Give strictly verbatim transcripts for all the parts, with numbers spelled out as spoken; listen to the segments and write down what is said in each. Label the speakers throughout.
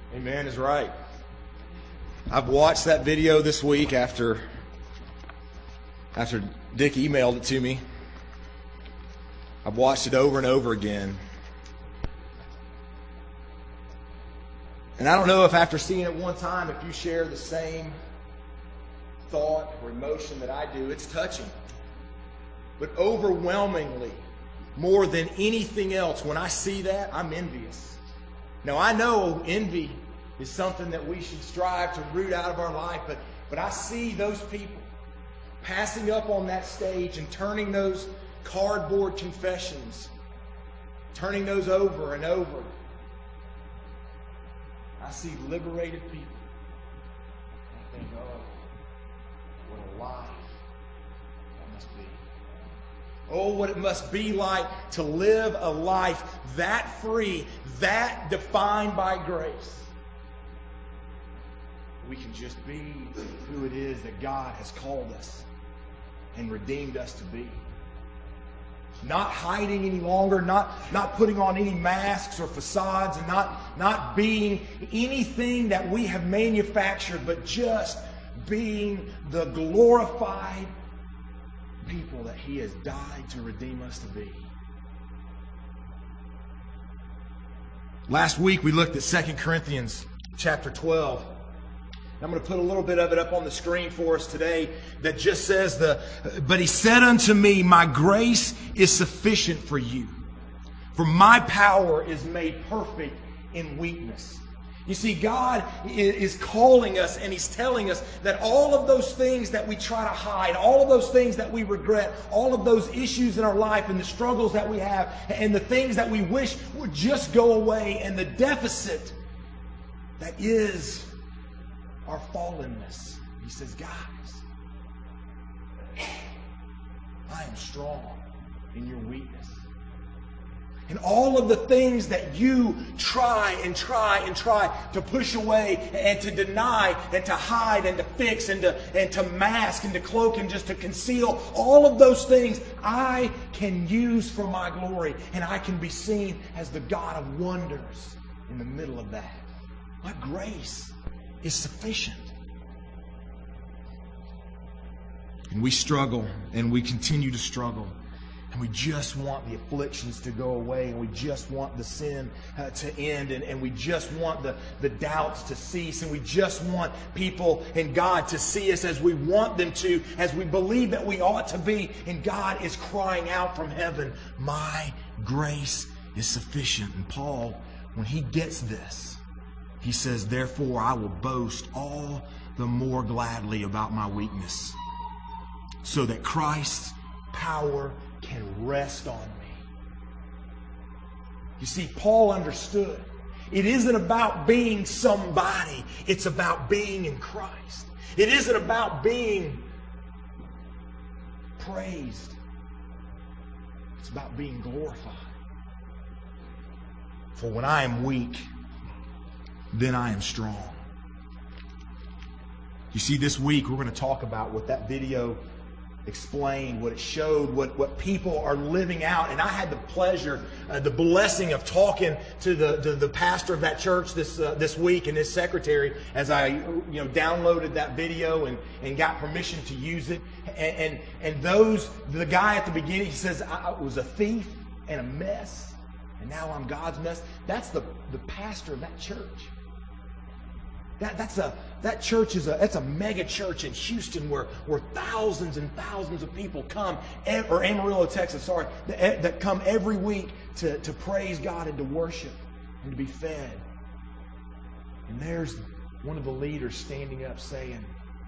Speaker 1: Amen is right. I've watched that video this week after after Dick emailed it to me. I've watched it over and over again. And I don't know if after seeing it one time, if you share the same thought or emotion that I do. It's touching. But overwhelmingly, more than anything else, when I see that, I'm envious. Now, I know envy is something that we should strive to root out of our life, but, but I see those people passing up on that stage and turning those cardboard confessions, turning those over and over. I see liberated people. I think, oh, what a life that must be. Oh, what it must be like to live a life that free, that defined by grace. We can just be who it is that God has called us and redeemed us to be. Not hiding any longer, not, not putting on any masks or facades, and not, not being anything that we have manufactured, but just being the glorified people that He has died to redeem us to be. Last week we looked at Second Corinthians chapter twelve. I'm going to put a little bit of it up on the screen for us today that just says, the, but He said unto me, my grace is sufficient for you, for my power is made perfect in weakness. You see, God is calling us and He's telling us that all of those things that we try to hide, all of those things that we regret, all of those issues in our life and the struggles that we have and the things that we wish would just go away and the deficit that is our fallenness. He says, guys, I am strong in your weakness. And all of the things that you try and try and try to push away and to deny and to hide and to fix and to, and to mask and to cloak and just to conceal, all of those things I can use for my glory. And I can be seen as the God of wonders in the middle of that. My grace is sufficient. And we struggle and we continue to struggle. And we just want the afflictions to go away, and we just want the sin uh, to end, and, and we just want the, the doubts to cease, and we just want people and God to see us as we want them to, as we believe that we ought to be. And God is crying out from heaven, my grace is sufficient. And Paul, when he gets this, he says, therefore I will boast all the more gladly about my weakness, so that Christ's power can rest on me. You see, Paul understood it isn't about being somebody, it's about being in Christ. It isn't about being praised, it's about being glorified. For when I am weak, then I am strong. You see, this week we're going to talk about what that video explained, what it showed, what, what people are living out. And I had the pleasure, uh, the blessing of talking to the, the, the pastor of that church this uh, this week and his secretary as I you know downloaded that video and, and got permission to use it. And, and, and those, the guy at the beginning, he says, I was a thief and a mess, and now I'm God's mess. That's the, the pastor of that church. That, that's a, that church is a, that's a mega church in Houston where, where thousands and thousands of people come, or Amarillo, Texas, sorry, that, that come every week to, to praise God and to worship and to be fed. And there's one of the leaders standing up saying,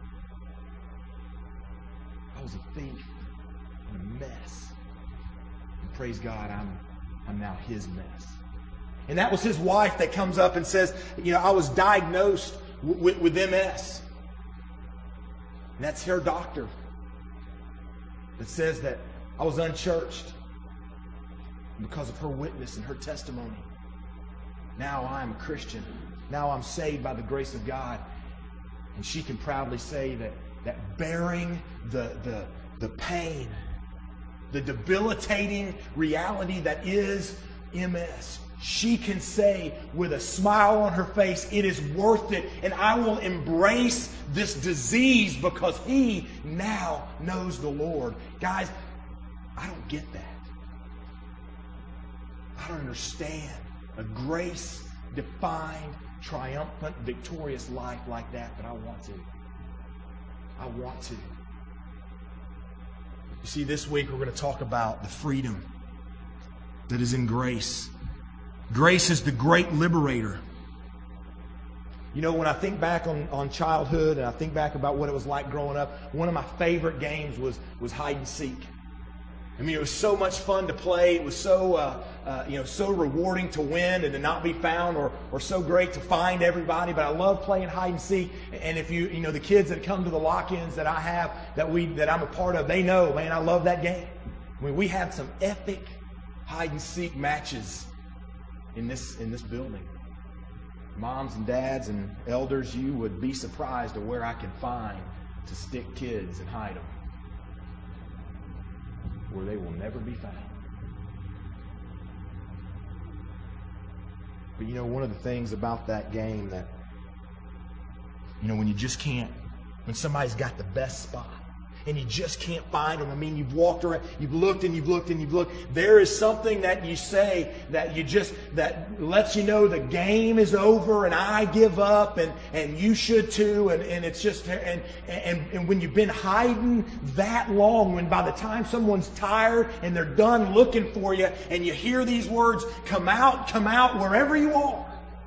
Speaker 1: I was a thief and a mess. And praise God, I'm, I'm now his mess. And that was his wife that comes up and says, you know, I was diagnosed with, with M S. And that's her doctor that says that I was unchurched. And because of her witness and her testimony, now I'm a Christian. Now I'm saved by the grace of God. And she can proudly say that, that bearing the, the, the pain, the debilitating reality that is M S, she can say with a smile on her face, it is worth it, and I will embrace this disease because he now knows the Lord. Guys, I don't get that. I don't understand a grace-defined, triumphant, victorious life like that, but I want to. I want to. You see, this week we're going to talk about the freedom that is in grace. Grace is the great liberator. You know, when I think back on, on childhood and I think back about what it was like growing up, one of my favorite games was, was hide and seek. I mean, it was so much fun to play. It was so, uh, uh, you know, so rewarding to win and to not be found, or, or so great to find everybody. But I love playing hide and seek. And if you, you know, the kids that come to the lock-ins that I have, that we, that I'm a part of, they know, man, I love that game. I mean, we had some epic hide and seek matches in this in this building. Moms and dads and elders, you would be surprised at where I can find to stick kids and hide them, where they will never be found. But you know, one of the things about that game that, you know, when you just can't, when somebody's got the best spot and you just can't find them, I mean, you've walked around, you've looked and you've looked and you've looked, there is something that you say that you just, that lets you know the game is over and I give up and, and you should too, and, and it's just, and, and, and when you've been hiding that long, when by the time someone's tired and they're done looking for you and you hear these words, come out, come out, wherever you are,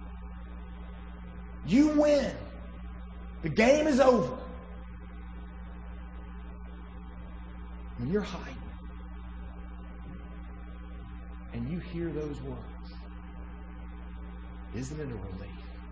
Speaker 1: you win. The game is over. When you're hiding and you hear those words, isn't it a relief?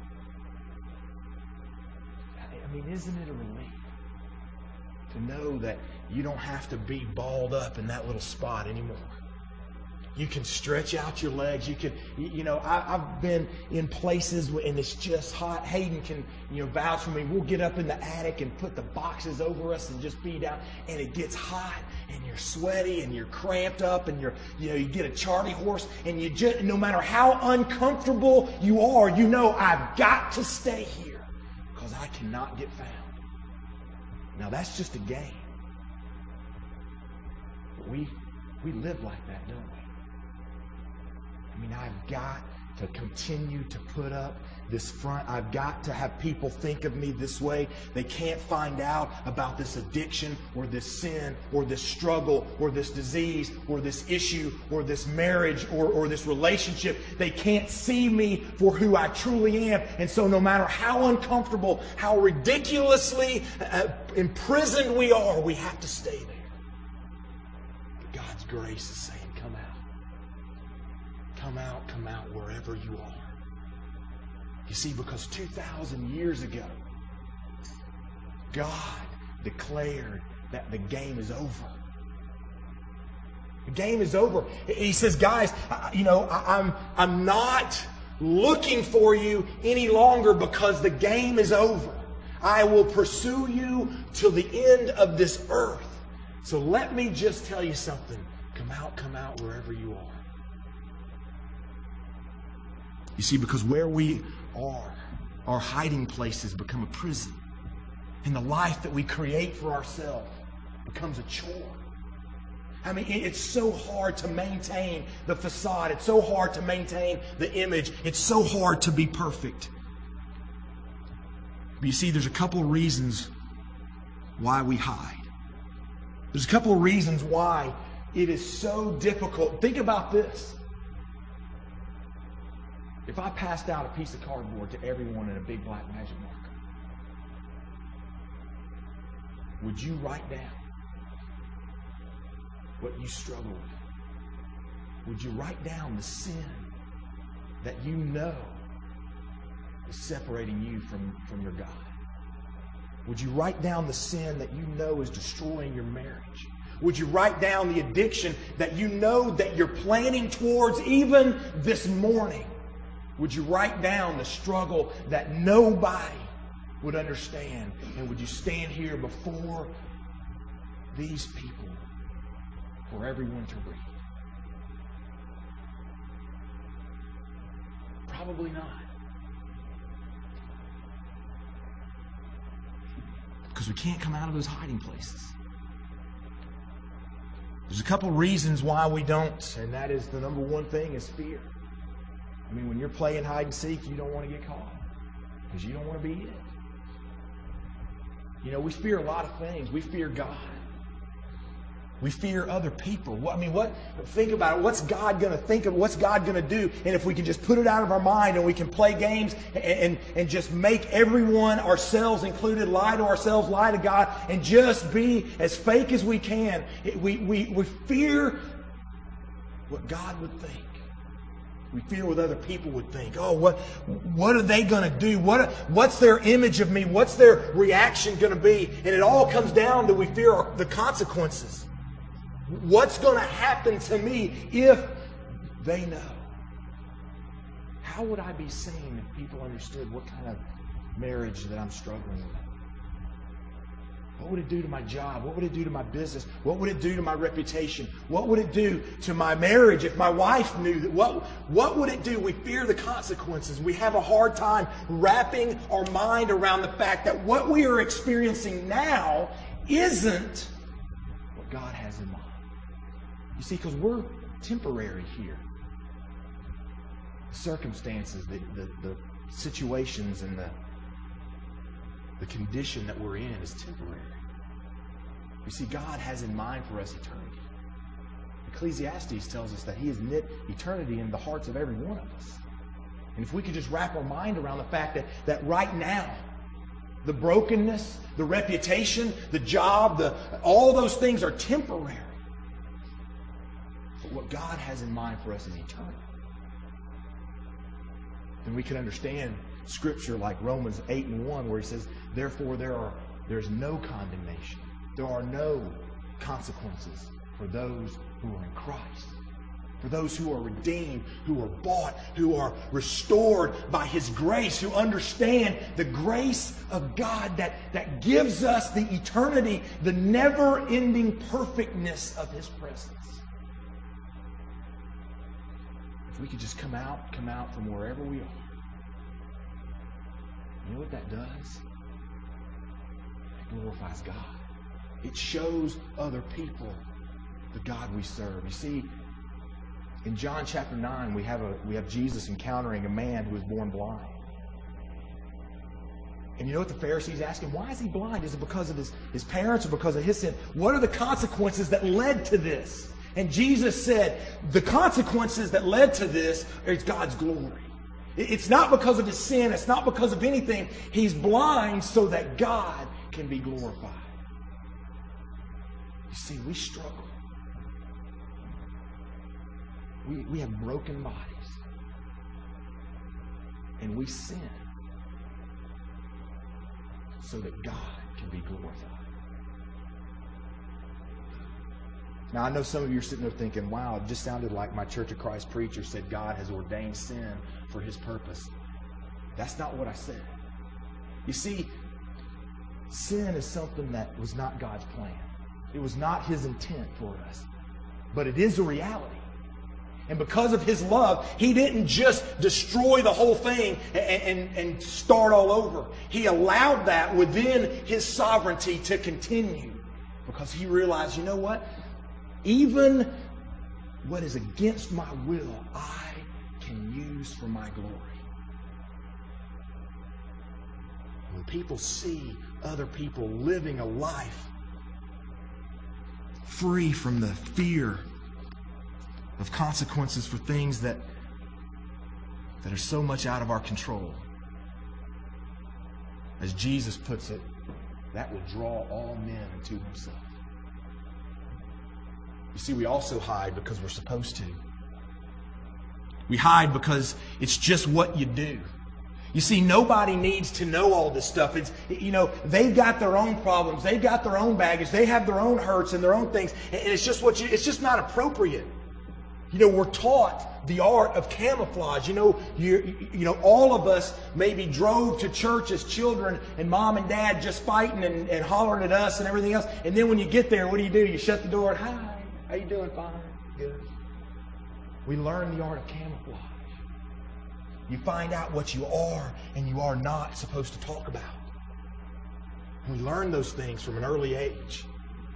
Speaker 1: I mean, isn't it a relief to know that you don't have to be balled up in that little spot anymore? You can stretch out your legs. You can, you know, I, I've been in places and it's just hot. Hayden can, you know, vouch for me. We'll get up in the attic and put the boxes over us and just be down. And it gets hot and you're sweaty and you're cramped up and you're, you know, you get a Charlie horse and you just, no matter how uncomfortable you are, you know, I've got to stay here because I cannot get found. Now that's just a game. But we, we live like that, don't we? I mean, I've got to continue to put up this front. I've got to have people think of me this way. They can't find out about this addiction or this sin or this struggle or this disease or this issue or this marriage or, or this relationship. They can't see me for who I truly am. And so no matter how uncomfortable, how ridiculously uh, imprisoned we are, we have to stay there. But God's grace is saying, come out. Come out, come out wherever you are. You see, because two thousand years ago, God declared that the game is over. The game is over. He says, guys, you know, I'm, I'm not looking for you any longer because the game is over. I will pursue you till the end of this earth. So let me just tell you something. Come out, come out wherever you are. You see, because where we are, our hiding places become a prison. And the life that we create for ourselves becomes a chore. I mean, it's so hard to maintain the facade. It's so hard to maintain the image. It's so hard to be perfect. But you see, there's a couple of reasons why we hide. There's a couple of reasons why it is so difficult. Think about this. If I passed out a piece of cardboard to everyone in a big black magic marker, would you write down what you struggle with? Would you write down the sin that you know is separating you from, from your God? Would you write down the sin that you know is destroying your marriage? Would you write down the addiction that you know that you're planning towards even this morning? Would you write down the struggle that nobody would understand? And would you stand here before these people for everyone to read? Probably not. Because we can't come out of those hiding places. There's a couple reasons why we don't, and that is the number one thing is fear. I mean, when you're playing hide and seek, you don't want to get caught because you don't want to be it. You know, we fear a lot of things. We fear God. We fear other people. I mean, what? Think about it. What's God going to think of? What's God going to do? And if we can just put it out of our mind and we can play games and, and, and just make everyone, ourselves included, lie to ourselves, lie to God, and just be as fake as we can. It, we, we, we fear what God would think. We fear what other people would think. Oh, what, what are they going to do? What, what's their image of me? What's their reaction going to be? And it all comes down to we fear the consequences. What's going to happen to me if they know? How would I be seen if people understood what kind of marriage that I'm struggling with? What would it do to my job? What would it do to my business? What would it do to my reputation? What would it do to my marriage if my wife knew that? What, what would it do? We fear the consequences. We have a hard time wrapping our mind around the fact that what we are experiencing now isn't what God has in mind. You see, because we're temporary here. The circumstances, the, the, the situations, and the, the condition that we're in is temporary. You see, God has in mind for us eternity. Ecclesiastes tells us that He has knit eternity in the hearts of every one of us. And if we could just wrap our mind around the fact that, that right now, the brokenness, the reputation, the job, the, all those things are temporary. But what God has in mind for us is eternal. Then we can understand Scripture like Romans eight and one, where He says, therefore there are there's no condemnation. There are no consequences for those who are in Christ. For those who are redeemed, who are bought, who are restored by His grace, who understand the grace of God that, that gives us the eternity, the never-ending perfectness of His presence. If we could just come out, come out from wherever we are. You know what that does? It glorifies God. It shows other people the God we serve. You see, in John chapter nine, we have a we have Jesus encountering a man who was born blind. And you know what the Pharisees ask him? Why is he blind? Is it because of his, his parents or because of his sin? What are the consequences that led to this? And Jesus said, the consequences that led to this is God's glory. It's not because of his sin. It's not because of anything. He's blind so that God can be glorified. You see, we struggle. We, we have broken bodies. And we sin so that God can be glorified. Now, I know some of you are sitting there thinking, wow, it just sounded like my Church of Christ preacher said God has ordained sin for His purpose. That's not what I said. You see, sin is something that was not God's plan. It was not His intent for us. But it is a reality. And because of His love, He didn't just destroy the whole thing and, and, and start all over. He allowed that within His sovereignty to continue. Because He realized, you know what? Even what is against my will, I can use for my glory. When people see other people living a life free from the fear of consequences for things that, that are so much out of our control, as Jesus puts it, that will draw all men unto Himself. You see, we also hide because we're supposed to. We hide because it's just what you do. You see, nobody needs to know all this stuff. It's, you know, they've got their own problems. They've got their own baggage. They have their own hurts and their own things. And it's just what you, it's just not appropriate. You know, we're taught the art of camouflage. You know, you, you know, all of us maybe drove to church as children and mom and dad just fighting and, and hollering at us and everything else. And then when you get there, what do you do? You shut the door and, hi, how you doing? Fine. Good. We learn the art of camouflage. You find out what you are and you are not supposed to talk about. And we learn those things from an early age.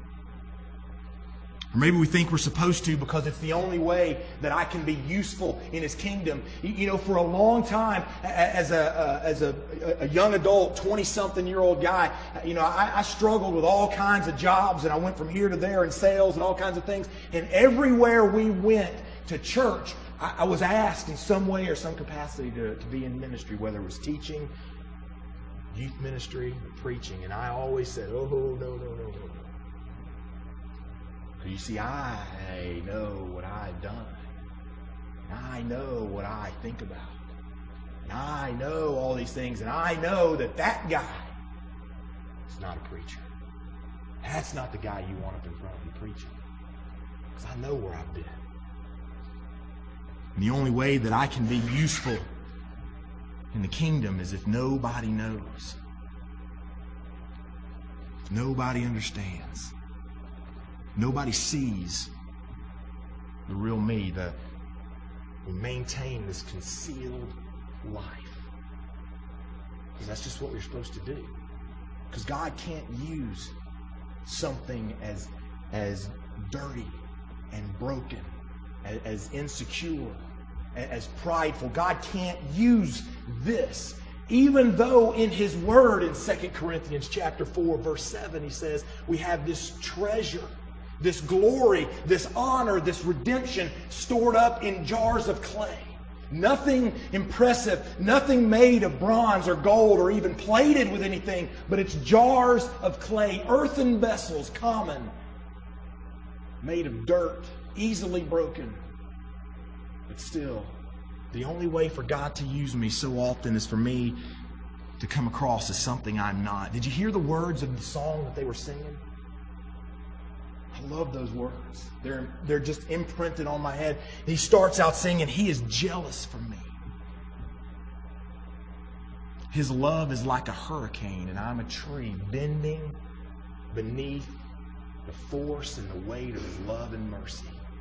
Speaker 1: Or maybe we think we're supposed to because it's the only way that I can be useful in His kingdom. You know, for a long time, as a as a, a young adult, twenty-something-year-old guy, you know, I, I struggled with all kinds of jobs, and I went from here to there in sales and all kinds of things. And everywhere we went to church, I, I was asked in some way or some capacity to, to be in ministry, whether it was teaching, youth ministry, or preaching. And I always said, oh, no, no, no, no, no. You see, I know what I've done. And I know what I think about. And I know all these things. And I know that that guy is not a preacher. That's not the guy you want up in front of you preaching. Because I know where I've been. And the only way that I can be useful in the kingdom is if nobody knows. If nobody understands. Nobody sees the real me. The, we maintain this concealed life. Because that's just what we're supposed to do. Because God can't use something as, as dirty and broken, as, as insecure, as, as prideful. God can't use this. Even though in His Word in Second Corinthians chapter four, verse seven, He says we have this treasure, this glory, this honor, this redemption stored up in jars of clay. Nothing impressive, nothing made of bronze or gold or even plated with anything, but it's jars of clay, earthen vessels, common, made of dirt, easily broken. But still, the only way for God to use me so often is for me to come across as something I'm not. Did you hear the words of the song that they were singing? I love those words. They're, they're just imprinted on my head. He starts out singing, He is jealous for me. His love is like a hurricane, and I'm a tree bending beneath the force and the weight of His love and mercy.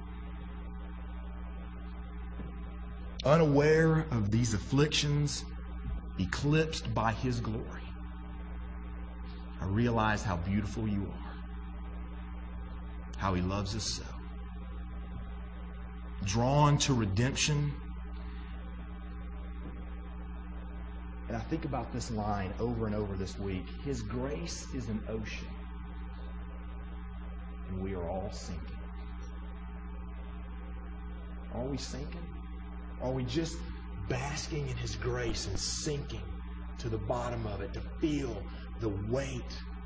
Speaker 1: Unaware of these afflictions, eclipsed by His glory, I realize how beautiful you are. How He loves us so. Drawn to redemption. And I think about this line over and over this week. His grace is an ocean, and we are all sinking. Are we sinking? Are we just basking in His grace and sinking to the bottom of it to feel the weight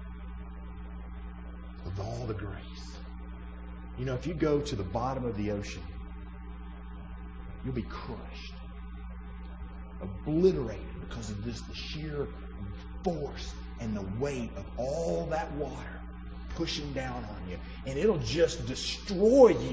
Speaker 1: of all the grace? You know, if you go to the bottom of the ocean, you'll be crushed, obliterated because of this, the sheer force and the weight of all that water pushing down on you. And it'll just destroy you.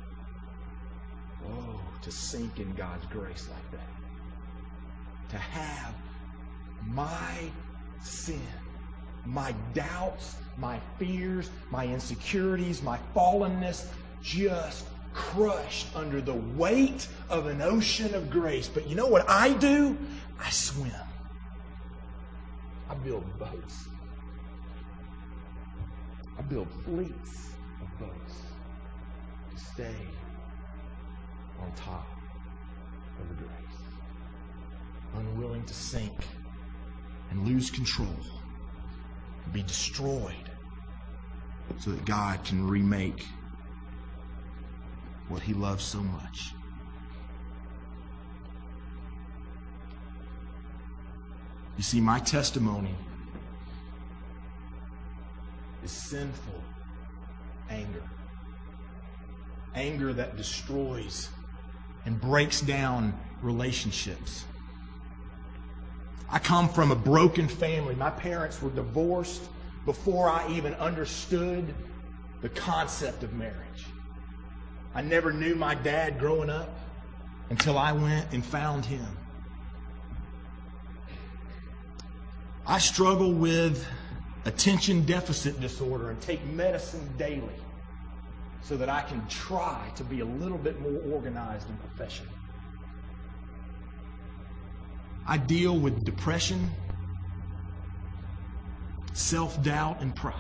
Speaker 1: Oh, to sink in God's grace like that. To have my sin, my doubts, my fears, my insecurities, my fallenness just crushed under the weight of an ocean of grace. But you know what I do? I swim. I build boats. I build fleets of boats to stay on top of the grace. Unwilling to sink and lose control. Be destroyed so that God can remake what He loves so much. You see, my testimony is sinful anger. Anger that destroys and breaks down relationships. I come from a broken family. My parents were divorced before I even understood the concept of marriage. I never knew my dad growing up until I went and found him. I struggle with attention deficit disorder and take medicine daily so that I can try to be a little bit more organized and professional. I deal with depression, self-doubt, and pride.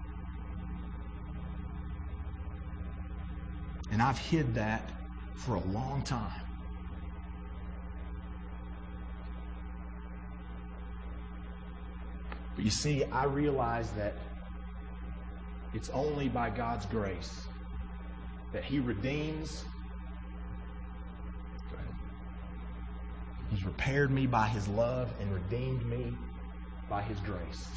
Speaker 1: And I've hid that for a long time. But you see, I realize that it's only by God's grace that He redeems. Go ahead. He's repaired me by His love and redeemed me by His grace.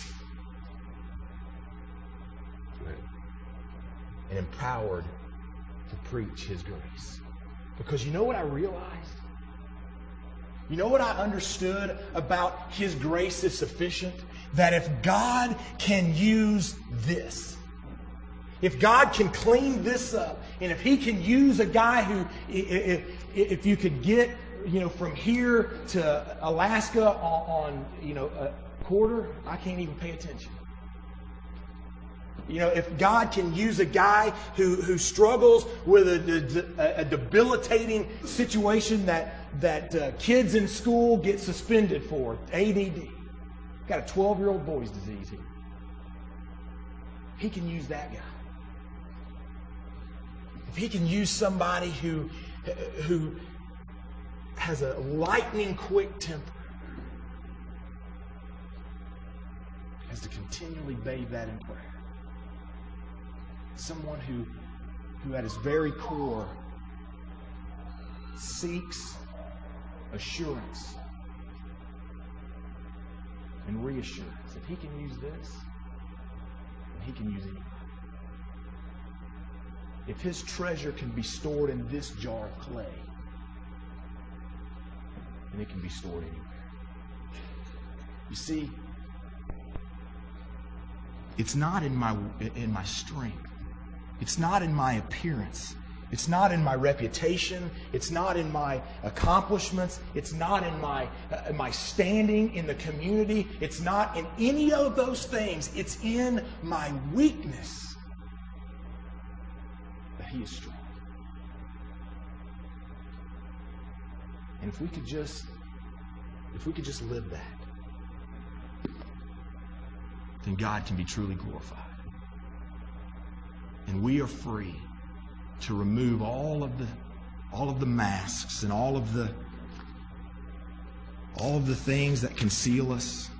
Speaker 1: Go ahead. And empowered to preach His grace. Because you know what I realized? You know what I understood about His grace is sufficient? That if God can use this, if God can clean this up, and if He can use a guy who, if, if you could get, you know, from here to Alaska on, on, you know, a quarter, I can't even pay attention. You know, if God can use a guy who, who struggles with a, a, a debilitating situation that, that uh, kids in school get suspended for, A D D. Got a twelve-year-old boy's disease here. He can use that guy. If He can use somebody who, who has a lightning quick temper, has to continually bathe that in prayer. Someone who, who at his very core seeks assurance and reassurance. If He can use this, then He can use anything. If His treasure can be stored in this jar of clay, then it can be stored anywhere. You see, it's not in my in my strength. It's not in my appearance. It's not in my reputation. It's not in my accomplishments. It's not in my, uh, my standing in the community. It's not in any of those things. It's in my weakness that He is strong. And if we could just, if we could just live that, then God can be truly glorified. And we are free to remove all of the all of the masks and all of the all of the things that conceal us,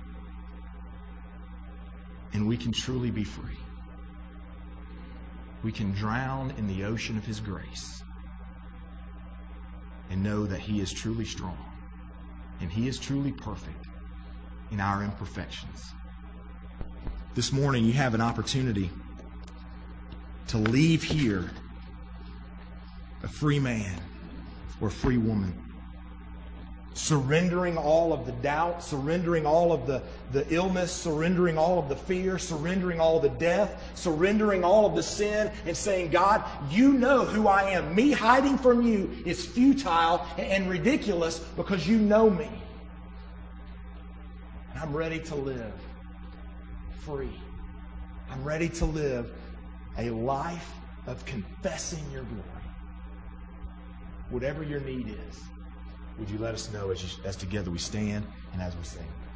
Speaker 1: and we can truly be free. We can drown in the ocean of His grace and know that He is truly strong and He is truly perfect in our imperfections. This morning you have an opportunity to leave here a free man or a free woman, surrendering all of the doubt, surrendering all of the, the illness, surrendering all of the fear, surrendering all the death, surrendering all of the sin, and saying, God, You know who I am. Me hiding from You is futile and ridiculous because You know me. And I'm ready to live free. I'm ready to live a life of confessing Your glory. Whatever your need is, would you let us know as, you, as together we stand and as we sing?